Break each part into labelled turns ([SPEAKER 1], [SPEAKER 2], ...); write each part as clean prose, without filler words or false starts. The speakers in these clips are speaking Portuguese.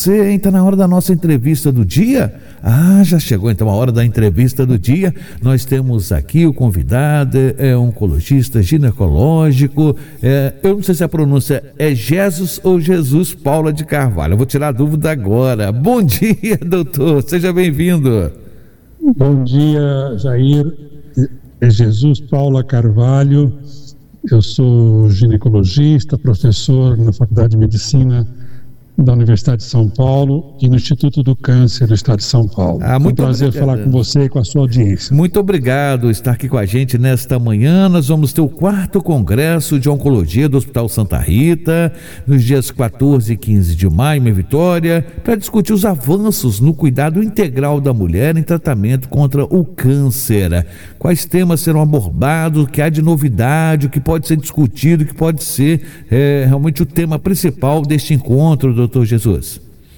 [SPEAKER 1] você, hein? Tá na hora da nossa entrevista do dia? Já chegou então a hora da entrevista do dia. Nós temos aqui o convidado, é oncologista ginecológico, eu não sei se a pronúncia é Jesus ou Jesus Paula de Carvalho, eu vou tirar a dúvida agora. Bom dia, doutor, seja bem-vindo.
[SPEAKER 2] Bom dia, Jair. É Jesus Paula Carvalho. Eu sou ginecologista, professor na Faculdade de Medicina da Universidade de São Paulo e no Instituto do Câncer do Estado de São Paulo. É um prazer falar com você e com a sua audiência.
[SPEAKER 1] Muito obrigado por estar aqui com a gente nesta manhã. Nós vamos ter o 4º Congresso de Oncologia do Hospital Santa Rita, nos dias 14 e 15 de maio, em Vitória, para discutir os avanços no cuidado integral da mulher em tratamento contra o câncer. Quais temas serão abordados, o que há de novidade, o que pode ser discutido, o que pode ser realmente o tema principal deste encontro, doutor Jesus?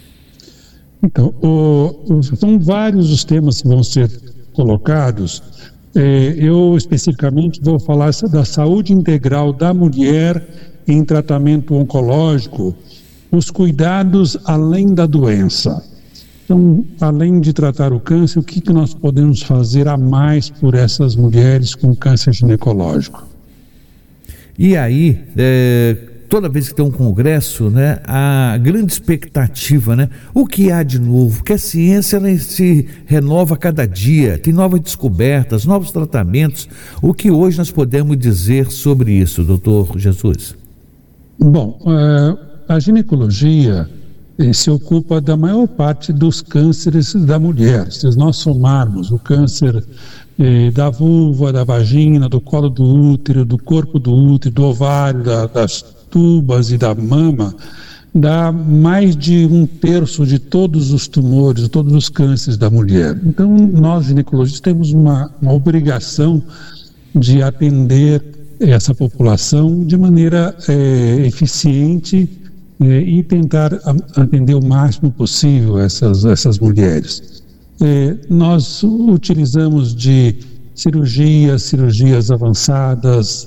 [SPEAKER 2] Então, são vários os temas que vão ser colocados. Eu especificamente vou falar da saúde integral da mulher em tratamento oncológico, os cuidados além da doença. Então, além de tratar o câncer, o que nós podemos fazer a mais por essas mulheres com câncer ginecológico?
[SPEAKER 1] E aí, toda vez que tem um congresso, né, a grande expectativa, né, o que há de novo? Que a ciência ela se renova a cada dia, tem novas descobertas, novos tratamentos. O que hoje nós podemos dizer sobre isso, doutor Jesus?
[SPEAKER 2] Bom, a ginecologia se ocupa da maior parte dos cânceres da mulher. Se nós somarmos o câncer da vulva, da vagina, do colo do útero, do corpo do útero, do ovário, das tubas e da mama, dá mais de 1/3 de todos os tumores, todos os cânceres da mulher. Então, nós ginecologistas temos uma obrigação de atender essa população de maneira eficiente e tentar atender o máximo possível essas mulheres. Nós utilizamos de cirurgias avançadas,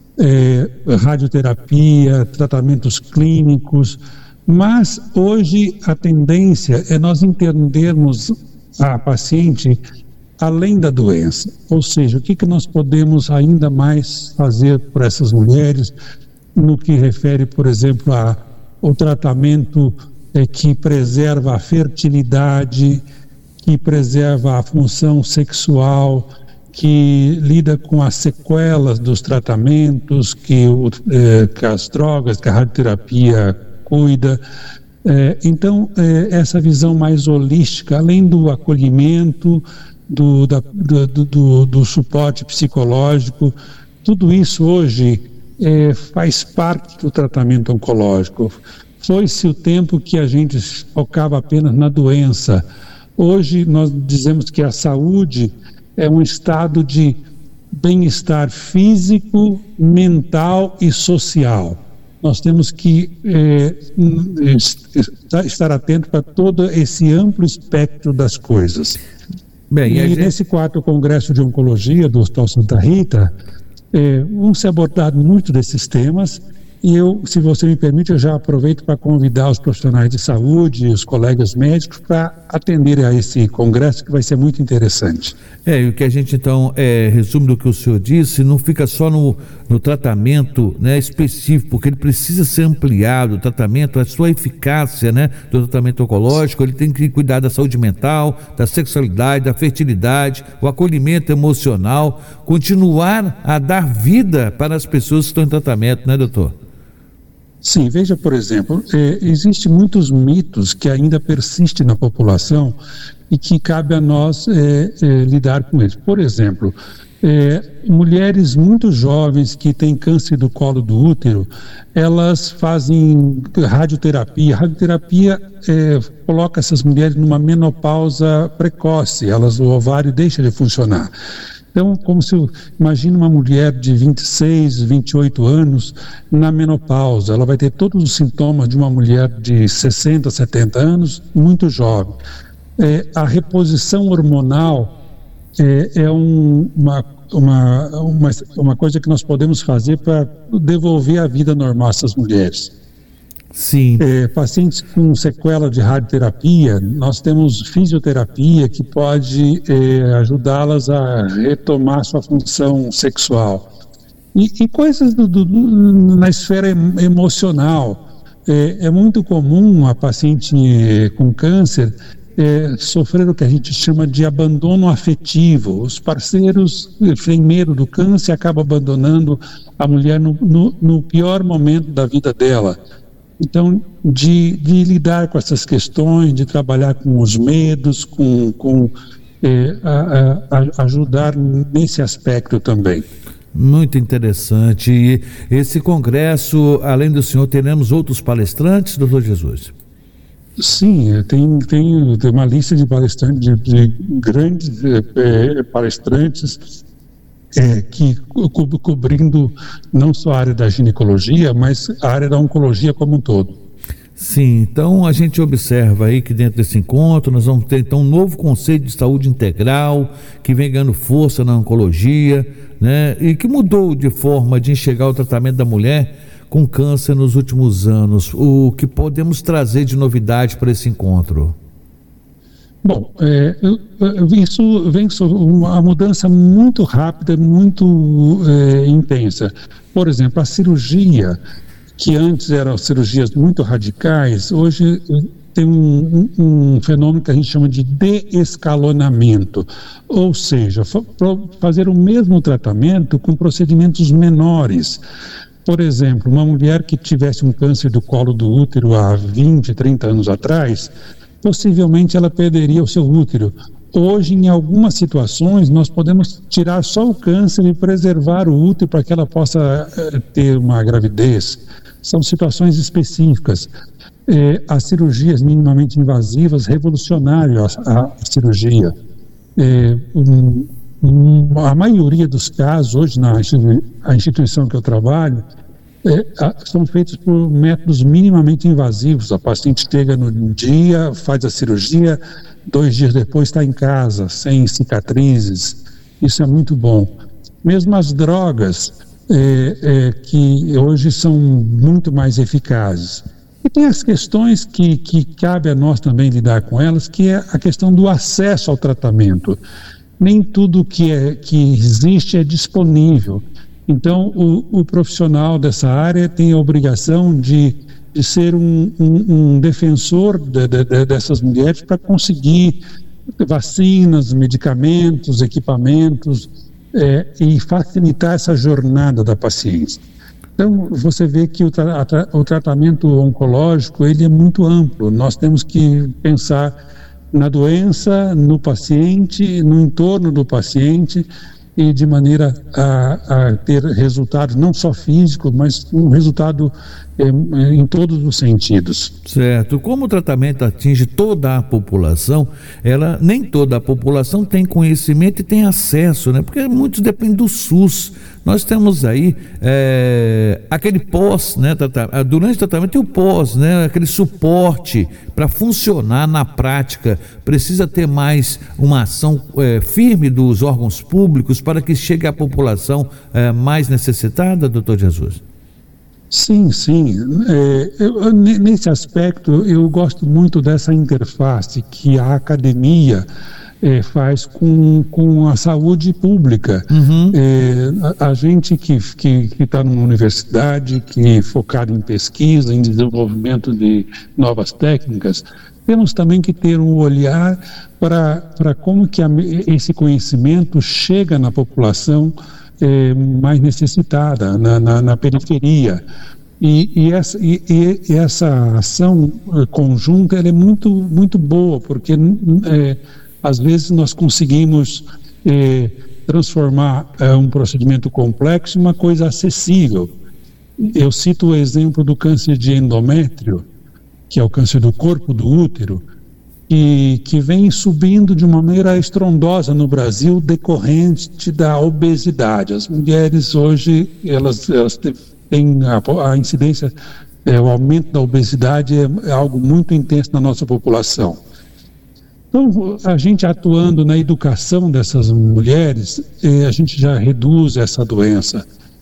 [SPEAKER 2] radioterapia, tratamentos clínicos, mas hoje a tendência é nós entendermos a paciente além da doença, ou seja, o que nós podemos ainda mais fazer por essas mulheres no que refere, por exemplo, ao tratamento que preserva a fertilidade, que preserva a função sexual, que lida com as sequelas dos tratamentos, que as drogas, que a radioterapia cuida. Então, essa visão mais holística, além do acolhimento, do suporte psicológico, tudo isso hoje faz parte do tratamento oncológico. Foi-se o tempo que a gente focava apenas na doença. Hoje nós dizemos que a saúde é um estado de bem-estar físico, mental e social. Nós temos que estar atento para todo esse amplo espectro das coisas. Bem, e nesse 4º Congresso de Oncologia do Hospital Santa Rita, vão ser abordados muito desses temas. E eu, se você me permite, eu já aproveito para convidar os profissionais de saúde e os colegas médicos para atenderem a esse congresso, que vai ser muito interessante.
[SPEAKER 1] E o que a gente então resume do que o senhor disse, não fica só no tratamento, né, específico, porque ele precisa ser ampliado, o tratamento, a sua eficácia, né, do tratamento oncológico, ele tem que cuidar da saúde mental, da sexualidade, da fertilidade, o acolhimento emocional, continuar a dar vida para as pessoas que estão em tratamento, né, doutor?
[SPEAKER 2] Sim, veja, por exemplo, existem muitos mitos que ainda persistem na população e que cabe a nós lidar com eles. Por exemplo, mulheres muito jovens que têm câncer do colo do útero, elas fazem radioterapia. A radioterapia coloca essas mulheres numa menopausa precoce, o ovário deixa de funcionar. Então, imagina uma mulher de 26, 28 anos na menopausa, ela vai ter todos os sintomas de uma mulher de 60, 70 anos, muito jovem. A reposição hormonal é uma coisa que nós podemos fazer para devolver a vida normal a essas mulheres.
[SPEAKER 1] Sim.
[SPEAKER 2] Pacientes com sequela de radioterapia, nós temos fisioterapia que pode ajudá-las a retomar sua função sexual. E coisas na esfera emocional. É muito comum a paciente com câncer sofrer o que a gente chama de abandono afetivo. Os parceiros têm medo do câncer e acabam abandonando a mulher no pior momento da vida dela. Então, de lidar com essas questões, de trabalhar com os medos, ajudar nesse aspecto também.
[SPEAKER 1] Muito interessante. E esse congresso, além do senhor, teremos outros palestrantes, doutor Jesus?
[SPEAKER 2] Sim, tem uma lista de palestrantes, de grandes palestrantes, cobrindo não só a área da ginecologia, mas a área da oncologia como um todo.
[SPEAKER 1] Sim, então a gente observa aí que dentro desse encontro nós vamos ter então um novo conceito de saúde integral que vem ganhando força na oncologia, né? E que mudou de forma de enxergar o tratamento da mulher com câncer nos últimos anos. O que podemos trazer de novidade para esse encontro?
[SPEAKER 2] Bom, isso vem uma mudança muito rápida, muito intensa. Por exemplo, a cirurgia, que antes eram cirurgias muito radicais, hoje tem um fenômeno que a gente chama de desescalonamento, ou seja, fazer o mesmo tratamento com procedimentos menores. Por exemplo, uma mulher que tivesse um câncer do colo do útero há 20, 30 anos atrás, possivelmente ela perderia o seu útero. Hoje, em algumas situações, nós podemos tirar só o câncer e preservar o útero para que ela possa ter uma gravidez. São situações específicas. As cirurgias minimamente invasivas revolucionaram a cirurgia. A maioria dos casos, hoje na instituição que eu trabalho, são feitos por métodos minimamente invasivos. A paciente chega no dia, faz a cirurgia, 2 dias depois está em casa, sem cicatrizes. Isso é muito bom. Mesmo as drogas, que hoje são muito mais eficazes. E tem as questões que cabe a nós também lidar com elas, que é a questão do acesso ao tratamento. Nem tudo que existe é disponível. Então, o profissional dessa área tem a obrigação de ser um defensor dessas mulheres para conseguir vacinas, medicamentos, equipamentos e facilitar essa jornada da paciente. Então, você vê que o tratamento oncológico ele é muito amplo. Nós temos que pensar na doença, no paciente, no entorno do paciente, e de maneira a ter resultados não só físicos, mas um resultado em todos os sentidos.
[SPEAKER 1] Certo. Como o tratamento atinge toda a população, nem toda a população tem conhecimento e tem acesso, né? Porque muitos dependem do SUS. Nós temos aí aquele pós, né? Durante o tratamento tem o pós, né? Aquele suporte para funcionar na prática. Precisa ter mais uma ação firme dos órgãos públicos para que chegue à população mais necessitada, doutor Jesus?
[SPEAKER 2] Sim. Nesse aspecto, eu gosto muito dessa interface que a academia faz com a saúde pública. Uhum. A gente que está numa universidade, que é focada em pesquisa, em desenvolvimento de novas técnicas, temos também que ter um olhar para como que esse conhecimento chega na população mais necessitada, na periferia. E essa ação conjunta ela é muito, muito boa, porque às vezes nós conseguimos transformar um procedimento complexo em uma coisa acessível. Eu cito o exemplo do câncer de endométrio, que é o câncer do corpo do útero, que vem subindo de uma maneira estrondosa no Brasil decorrente da obesidade. As mulheres hoje, elas têm a incidência, o aumento da obesidade é algo muito intenso na nossa população. Então, a gente atuando na educação dessas mulheres, a gente já reduz essa doença.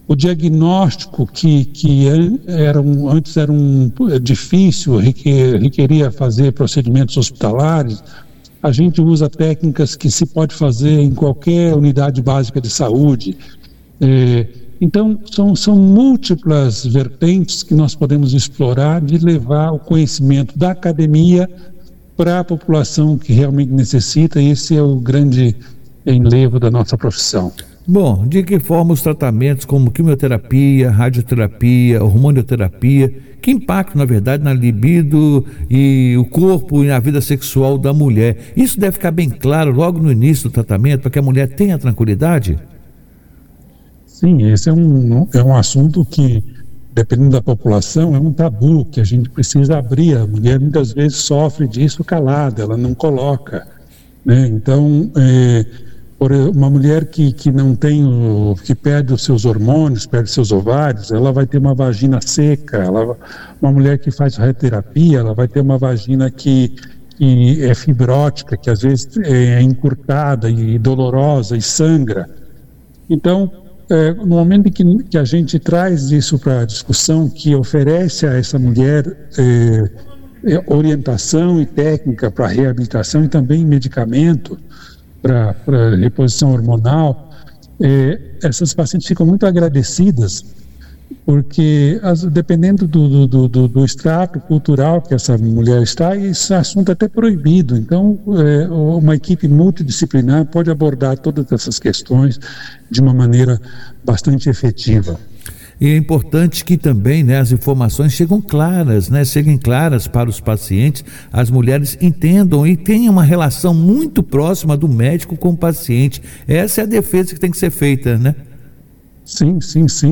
[SPEAKER 2] o diagnóstico que antes era difícil, requeria fazer procedimentos hospitalares, a gente usa técnicas que se pode fazer em qualquer unidade básica de saúde. Então, são múltiplas vertentes que nós podemos explorar de levar o conhecimento da academia para a população que realmente necessita, e esse é o grande enlevo da nossa profissão.
[SPEAKER 1] Bom, de que forma os tratamentos como quimioterapia, radioterapia, hormonioterapia, que impactam, na verdade, na libido e o corpo e na vida sexual da mulher? Isso deve ficar bem claro logo no início do tratamento, para que a mulher tenha tranquilidade?
[SPEAKER 2] Sim, esse é um assunto que, dependendo da população, é um tabu que a gente precisa abrir. A mulher muitas vezes sofre disso calada, ela não coloca, né? Então, uma mulher que não tem, que perde os seus hormônios, perde seus ovários, ela vai ter uma vagina seca. Uma mulher que faz radioterapia, ela vai ter uma vagina que é fibrótica, que às vezes é encurtada e dolorosa e sangra. Então, no momento em que a gente traz isso para a discussão, que oferece a essa mulher orientação e técnica para reabilitação e também medicamento para reposição hormonal, essas pacientes ficam muito agradecidas, porque dependendo do extrato cultural que essa mulher está, esse assunto é até proibido. Então, uma equipe multidisciplinar pode abordar todas essas questões de uma maneira bastante efetiva.
[SPEAKER 1] E é importante que também, né, as informações cheguem claras para os pacientes, as mulheres entendam e tenham uma relação muito próxima do médico com o paciente. Essa é a defesa que tem que ser feita, né?
[SPEAKER 2] Sim.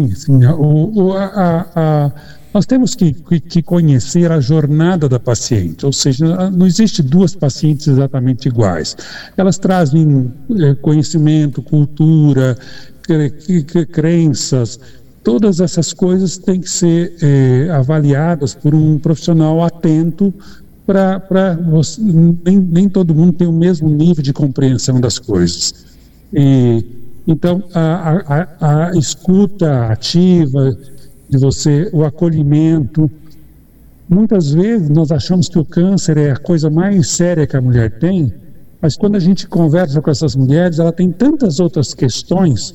[SPEAKER 2] Nós temos que conhecer a jornada da paciente, ou seja, não existe duas pacientes exatamente iguais. Elas trazem conhecimento, cultura, crenças. Todas essas coisas têm que ser avaliadas por um profissional atento para nem todo mundo tem o mesmo nível de compreensão das coisas. Então, a escuta ativa de você, o acolhimento. Muitas vezes nós achamos que o câncer é a coisa mais séria que a mulher tem, mas quando a gente conversa com essas mulheres, ela tem tantas outras questões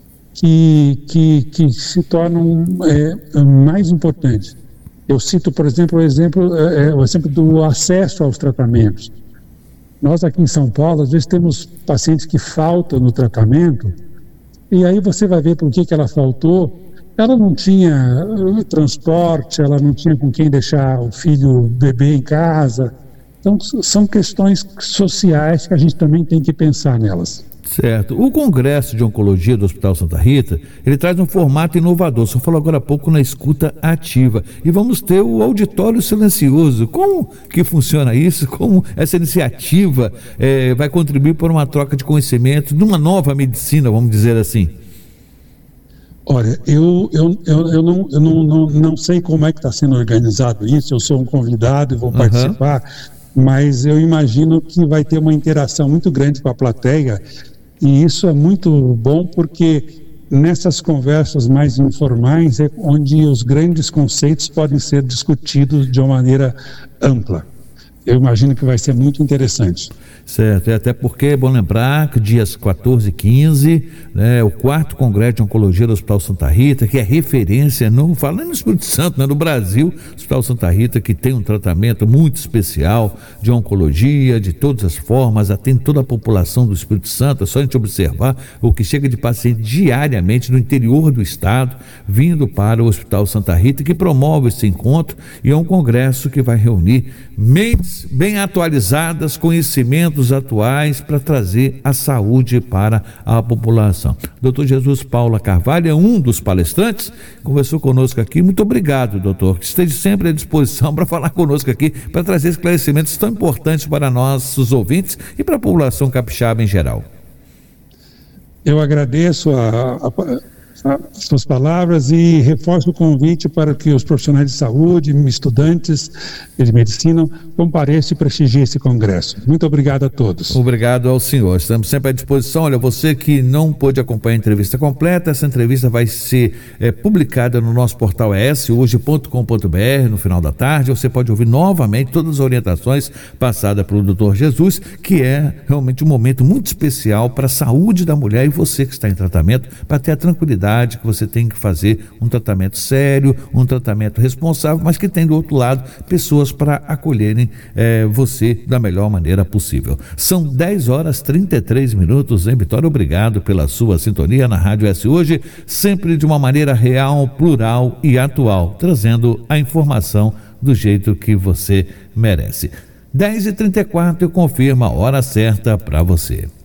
[SPEAKER 2] que se tornam mais importantes. Eu cito, por exemplo, o exemplo do acesso aos tratamentos. Nós aqui em São Paulo, às vezes temos pacientes que faltam no tratamento, e aí você vai ver por que ela faltou. Ela não tinha transporte, ela não tinha com quem deixar o filho bebê em casa. Então, são questões sociais que a gente também tem que pensar nelas.
[SPEAKER 1] Certo. O Congresso de Oncologia do Hospital Santa Rita, ele traz um formato inovador. Você falou agora há pouco na escuta ativa. E vamos ter o auditório silencioso. Como que funciona isso? Como essa iniciativa vai contribuir para uma troca de conhecimento, de uma nova medicina, vamos dizer assim?
[SPEAKER 2] Olha, eu não sei como é que está sendo organizado isso. Eu sou um convidado e vou participar, mas eu imagino que vai ter uma interação muito grande com a plateia, e isso é muito bom, porque nessas conversas mais informais é onde os grandes conceitos podem ser discutidos de uma maneira ampla. Eu imagino que vai ser muito interessante.
[SPEAKER 1] Certo, até porque é bom lembrar que dias 14 e 15, né, o 4º Congresso de Oncologia do Hospital Santa Rita, que é referência, não falando no Espírito Santo, né, no Brasil, o Hospital Santa Rita, que tem um tratamento muito especial de oncologia, de todas as formas, atende toda a população do Espírito Santo. É só a gente observar o que chega de paciente diariamente no interior do estado, vindo para o Hospital Santa Rita, que promove esse encontro, e é um congresso que vai reunir mentes bem atualizadas, conhecimentos atuais para trazer a saúde para a população. Dr. Jesus Paula Carvalho é um dos palestrantes, conversou conosco aqui. Muito obrigado, doutor, que esteja sempre à disposição para falar conosco aqui, para trazer esclarecimentos tão importantes para nossos ouvintes e para a população capixaba em geral.
[SPEAKER 2] Eu agradeço suas palavras e reforço o convite para que os profissionais de saúde, estudantes de medicina compareçam e prestigiem esse congresso. Muito obrigado a todos.
[SPEAKER 1] Obrigado ao senhor. Estamos sempre à disposição. Olha, você que não pôde acompanhar a entrevista completa, essa entrevista vai ser publicada no nosso portal hoje.com.br no final da tarde. Você pode ouvir novamente todas as orientações passadas pelo Dr. Jesus, que é realmente um momento muito especial para a saúde da mulher, e você que está em tratamento, para ter a tranquilidade que você tem que fazer um tratamento sério, um tratamento responsável, mas que tem do outro lado pessoas para acolherem você da melhor maneira possível. São 10h33 em Vitória. Obrigado pela sua sintonia na Rádio S Hoje, sempre de uma maneira real, plural e atual, trazendo a informação do jeito que você merece. 10h34, eu confirmo a hora certa para você.